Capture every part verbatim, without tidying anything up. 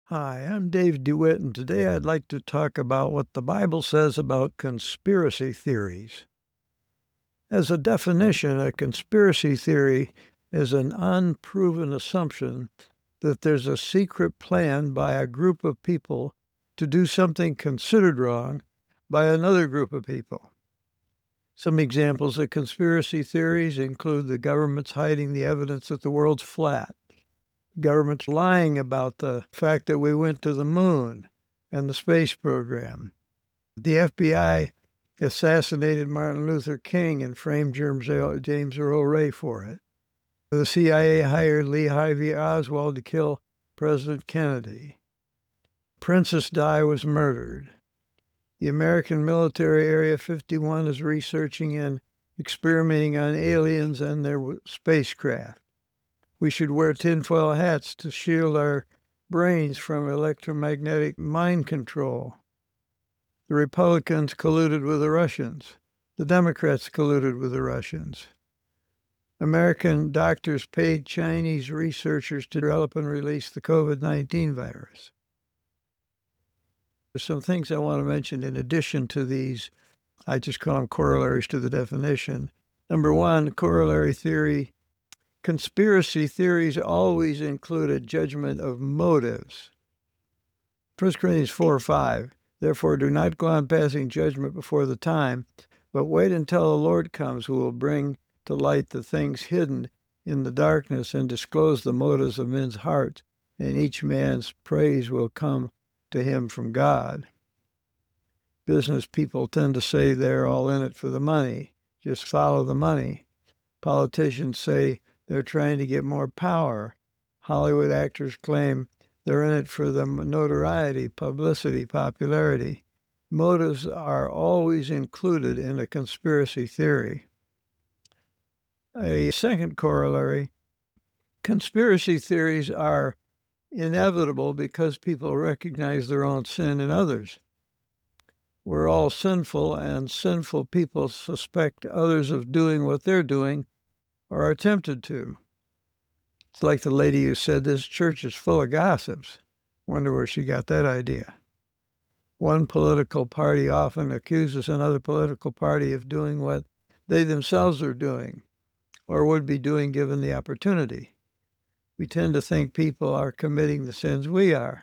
Hi, I'm Dave DeWitt, and today I'd like to talk about what the Bible says about conspiracy theories. As a definition, a conspiracy theory is an unproven assumption that there's a secret plan by a group of people to do something considered wrong by another group of people. Some examples of conspiracy theories include the government's hiding the evidence that the world's flat, government's lying about the fact that we went to the moon and the space program. The F B I assassinated Martin Luther King and framed James Earl Ray for it. The C I A hired Lee Harvey Oswald to kill President Kennedy. Princess Di was murdered. The American military Area fifty-one is researching and experimenting on aliens and their spacecraft. We should wear tinfoil hats to shield our brains from electromagnetic mind control. The Republicans colluded with the Russians. The Democrats colluded with the Russians. American doctors paid Chinese researchers to develop and release the COVID nineteen virus. There's some things I want to mention in addition to these. I just call them corollaries to the definition. Number one, corollary theory. Conspiracy theories always include a judgment of motives. First Corinthians four five, therefore do not go on passing judgment before the time, but wait until the Lord comes, who will bring to light the things hidden in the darkness and disclose the motives of men's hearts, and each man's praise will come to him from God. Business people tend to say they're all in it for the money. Just follow the money. Politicians say they're trying to get more power. Hollywood actors claim they're in it for the notoriety, publicity, popularity. Motives are always included in a conspiracy theory. A second corollary, conspiracy theories are inevitable because people recognize their own sin in others. We're all sinful, and sinful people suspect others of doing what they're doing or are tempted to. It's like the lady who said this church is full of gossips. Wonder where she got that idea. One political party often accuses another political party of doing what they themselves are doing or would be doing given the opportunity. We tend to think people are committing the sins we are.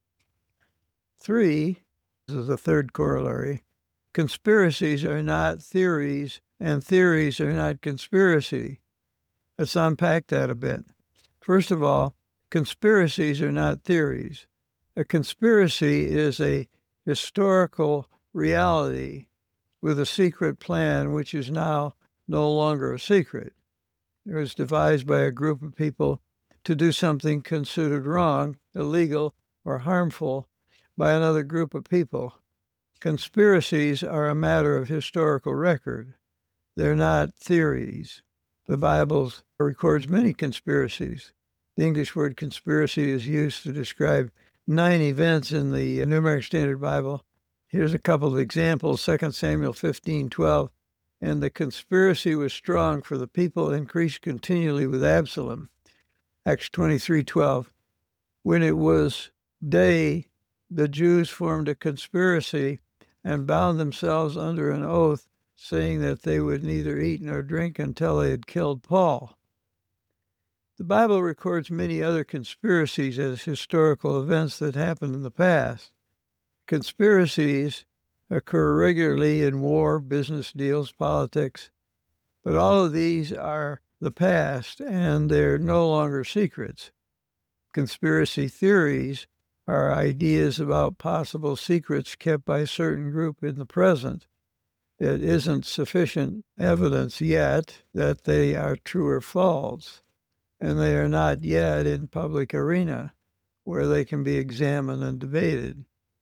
Three, this is the third corollary, conspiracies are not theories, and theories are not conspiracy. Let's unpack that a bit. First of all, conspiracies are not theories. A conspiracy is a historical reality with a secret plan, which is now no longer a secret. It was devised by a group of people to do something considered wrong, illegal, or harmful by another group of people. Conspiracies are a matter of historical record. They're not theories. The Bible records many conspiracies. The English word conspiracy is used to describe nine events in the New American Standard Bible. Here's a couple of examples. Second Samuel fifteen twelve. And the conspiracy was strong, for the people increased continually with Absalom. Acts twenty-three twelve. When it was day, the Jews formed a conspiracy and bound themselves under an oath, saying that they would neither eat nor drink until they had killed Paul. The Bible records many other conspiracies as historical events that happened in the past. Conspiracies occur regularly in war, business deals, politics, but all of these are the past and they're no longer secrets. Conspiracy theories are ideas about possible secrets kept by a certain group in the present. It isn't sufficient evidence yet that they are true or false, and they are not yet in public arena where they can be examined and debated.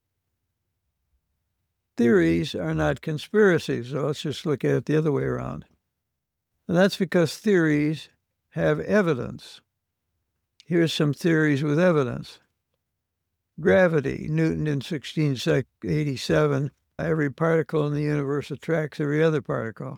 Theories are not conspiracies, so let's just look at it the other way around. And that's because theories have evidence. Here's some theories with evidence. Gravity, Newton in sixteen eighty-seven, every particle in the universe attracts every other particle.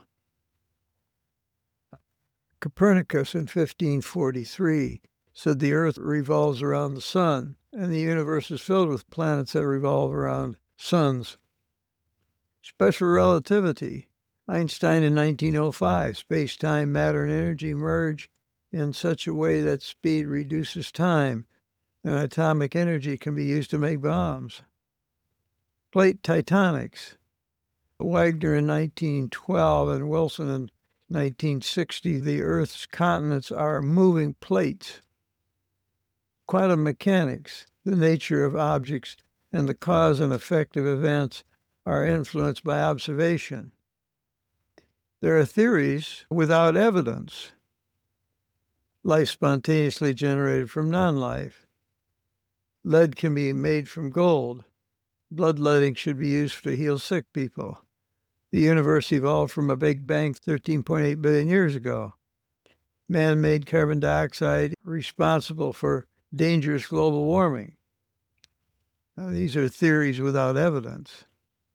Copernicus in fifteen forty-three said the Earth revolves around the sun, and the universe is filled with planets that revolve around suns. Special relativity. Einstein in nineteen oh five, space-time, matter, and energy merge in such a way that speed reduces time, and atomic energy can be used to make bombs. Plate tectonics. Wagner in nineteen twelve and Wilson in nineteen sixty, the Earth's continents are moving plates. Quantum mechanics, the nature of objects and the cause and effect of events are influenced by observation. There are theories without evidence. Life spontaneously generated from non-life. Lead can be made from gold. Bloodletting should be used to heal sick people. The universe evolved from a Big Bang thirteen point eight billion years ago. Man-made carbon dioxide responsible for dangerous global warming. Now, these are theories without evidence.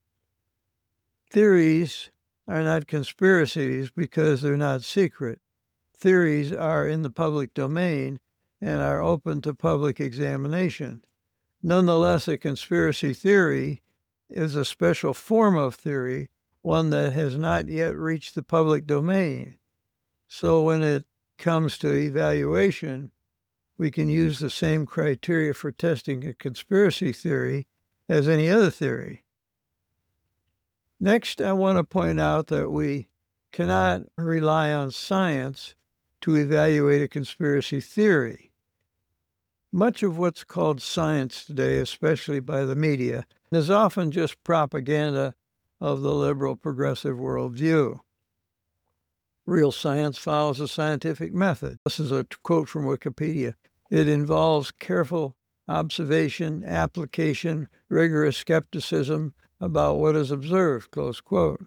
Theories are not conspiracies because they're not secret. Theories are in the public domain and are open to public examination. Nonetheless, a conspiracy theory is a special form of theory, one that has not yet reached the public domain. So when it comes to evaluation, we can use the same criteria for testing a conspiracy theory as any other theory. Next, I want to point out that we cannot rely on science to evaluate a conspiracy theory. Much of what's called science today, especially by the media, is often just propaganda of the liberal progressive worldview. Real science follows a scientific method. This is a quote from Wikipedia. It involves careful observation, application, rigorous skepticism about what is observed, close quote.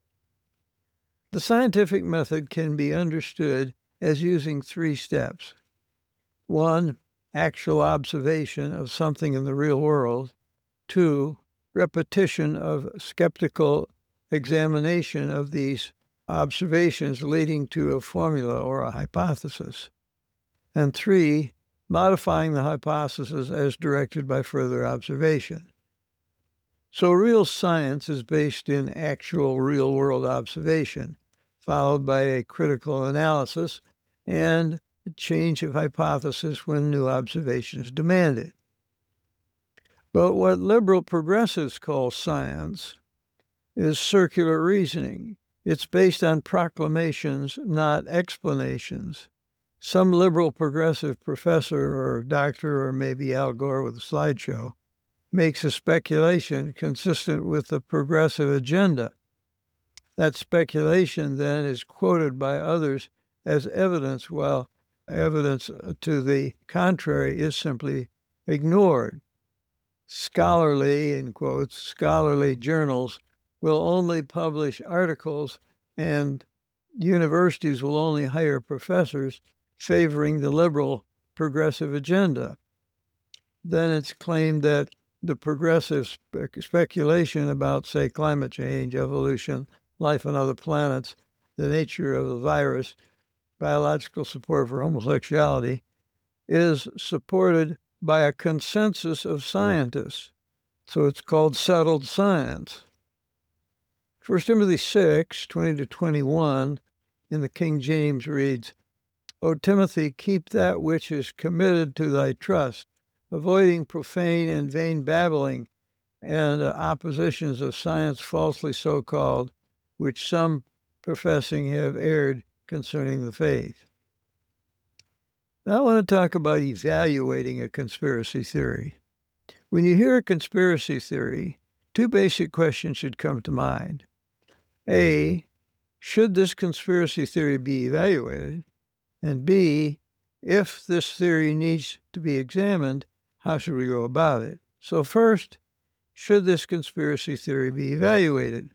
The scientific method can be understood as using three steps. One, actual observation of something in the real world. Two, repetition of skeptical examination of these observations leading to a formula or a hypothesis. And three, modifying the hypothesis as directed by further observation. So real science is based in actual real-world observation, followed by a critical analysis and a change of hypothesis when new observations demand it. But what liberal progressives call science is circular reasoning. It's based on proclamations, not explanations. Some liberal progressive professor or doctor, or maybe Al Gore with a slideshow, makes a speculation consistent with the progressive agenda. That speculation then is quoted by others as evidence, while evidence to the contrary is simply ignored. Scholarly, in quotes, scholarly journals will only publish articles, and universities will only hire professors favoring the liberal progressive agenda. Then it's claimed that the progressive spe- speculation about, say, climate change, evolution, life on other planets, the nature of the virus, biological support for homosexuality, is supported by a consensus of scientists. So it's called settled science. First Timothy six, twenty to twenty-one, in the King James reads, O Timothy, keep that which is committed to thy trust, avoiding profane and vain babbling and uh, oppositions of science falsely so called, which some professing have erred concerning the faith. Now I want to talk about evaluating a conspiracy theory. When you hear a conspiracy theory, two basic questions should come to mind. A, should this conspiracy theory be evaluated? And B, if this theory needs to be examined, how should we go about it? So first, should this conspiracy theory be evaluated?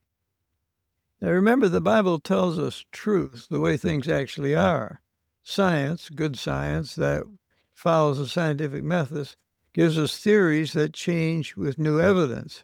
Now remember, the Bible tells us truth, the way things actually are. Science, good science that follows a scientific method, gives us theories that change with new evidence.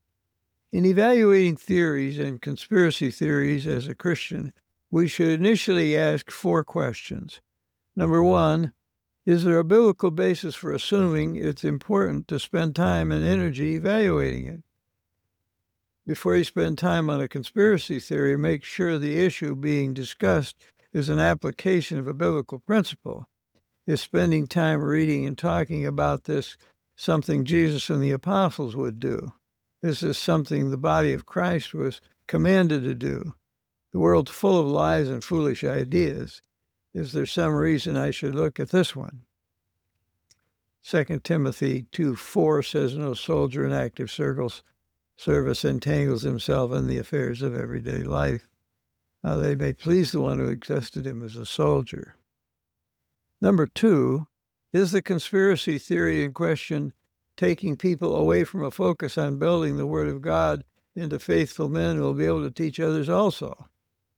In evaluating theories and conspiracy theories as a Christian, we should initially ask four questions. Number one, Is there a biblical basis for assuming it's important to spend time and energy evaluating it? Before you spend time on a conspiracy theory, make sure the issue being discussed is an application of a biblical principle. Is spending time reading and talking about this something Jesus and the apostles would do? Is this something the body of Christ was commanded to do? The world's full of lies and foolish ideas. Is there some reason I should look at this one? Second Timothy two four says, no soldier in active circles service entangles himself in the affairs of everyday life. Now they may please the one who accepted him as a soldier. Number two, is the conspiracy theory in question taking people away from a focus on building the Word of God into faithful men who will be able to teach others also?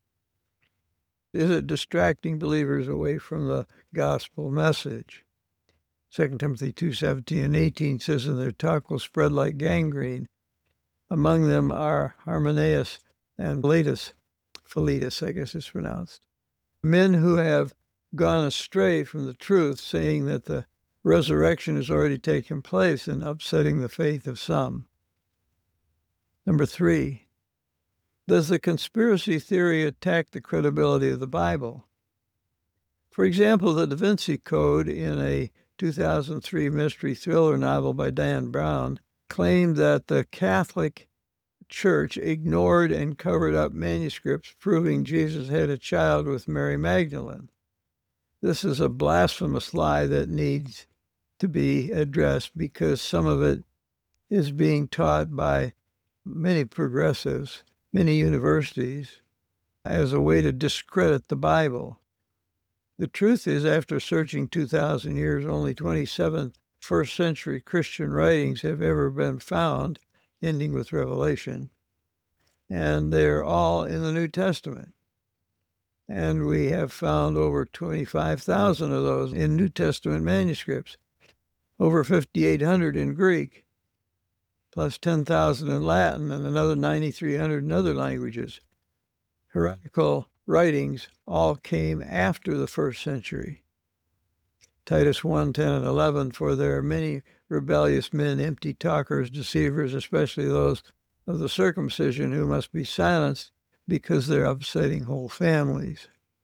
Is it distracting believers away from the gospel message? Second Timothy two seventeen and eighteen says, and their talk will spread like gangrene. Among them are Hymenaeus and Philetus, Philetus, I guess it's pronounced, men who have gone astray from the truth, saying that the resurrection has already taken place and upsetting the faith of some. Number three, does the conspiracy theory attack the credibility of the Bible? For example, the Da Vinci Code in a two thousand three mystery thriller novel by Dan Brown claimed that the Catholic Church ignored and covered up manuscripts proving Jesus had a child with Mary Magdalene. This is a blasphemous lie that needs to be addressed because some of it is being taught by many progressives, many universities, as a way to discredit the Bible. The truth is, after searching two thousand years, only twenty-seven first century Christian writings have ever been found, ending with Revelation, and they're all in the New Testament. And we have found over twenty-five thousand of those in New Testament manuscripts, over fifty-eight hundred in Greek, plus ten thousand in Latin, and another ninety-three hundred in other languages. Heretical writings all came after the first century. Titus one, ten, and eleven, for there are many rebellious men, empty talkers, deceivers, especially those of the circumcision, who must be silenced because they're upsetting whole families.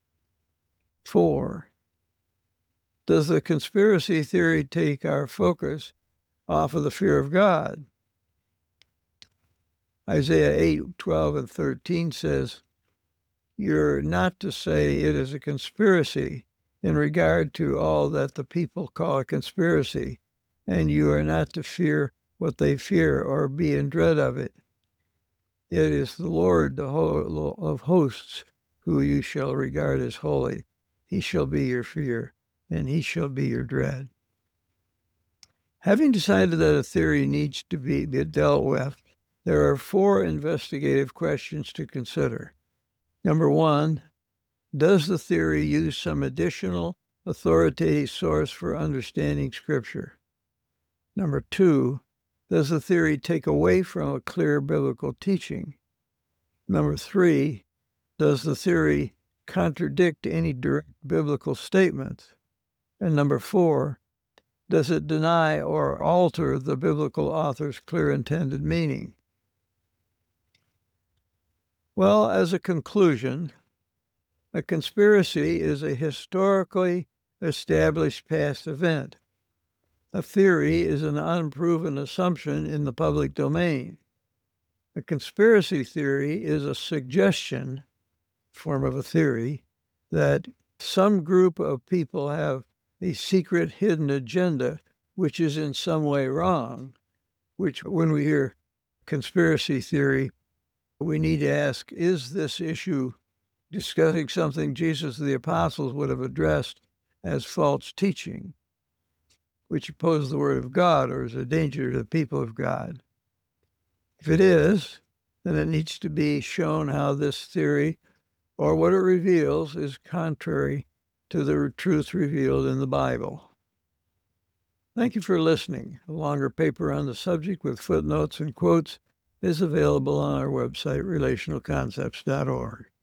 Four, does the conspiracy theory take our focus off of the fear of God? Isaiah eight, twelve, and thirteen says, you're not to say it is a conspiracy in regard to all that the people call a conspiracy, and you are not to fear what they fear or be in dread of it. It is the Lord the whole of hosts who you shall regard as holy. He shall be your fear, and he shall be your dread. Having decided that a theory needs to be dealt with, there are four investigative questions to consider. Number one, does the theory use some additional authoritative source for understanding Scripture? Number two, does the theory take away from a clear biblical teaching? Number three, does the theory contradict any direct biblical statements? And number four, does it deny or alter the biblical author's clear intended meaning? Well, as a conclusion, a conspiracy is a historically established past event. A theory is an unproven assumption in the public domain. A conspiracy theory is a suggestion, form of a theory, that some group of people have a secret hidden agenda which is in some way wrong, which when we hear conspiracy theory, we need to ask, is this issue discussing something Jesus and the apostles would have addressed as false teaching, which opposes the word of God or is a danger to the people of God? If it is, then it needs to be shown how this theory or what it reveals is contrary to the truth revealed in the Bible. Thank you for listening. A longer paper on the subject with footnotes and quotes is available on our website, relational concepts dot org.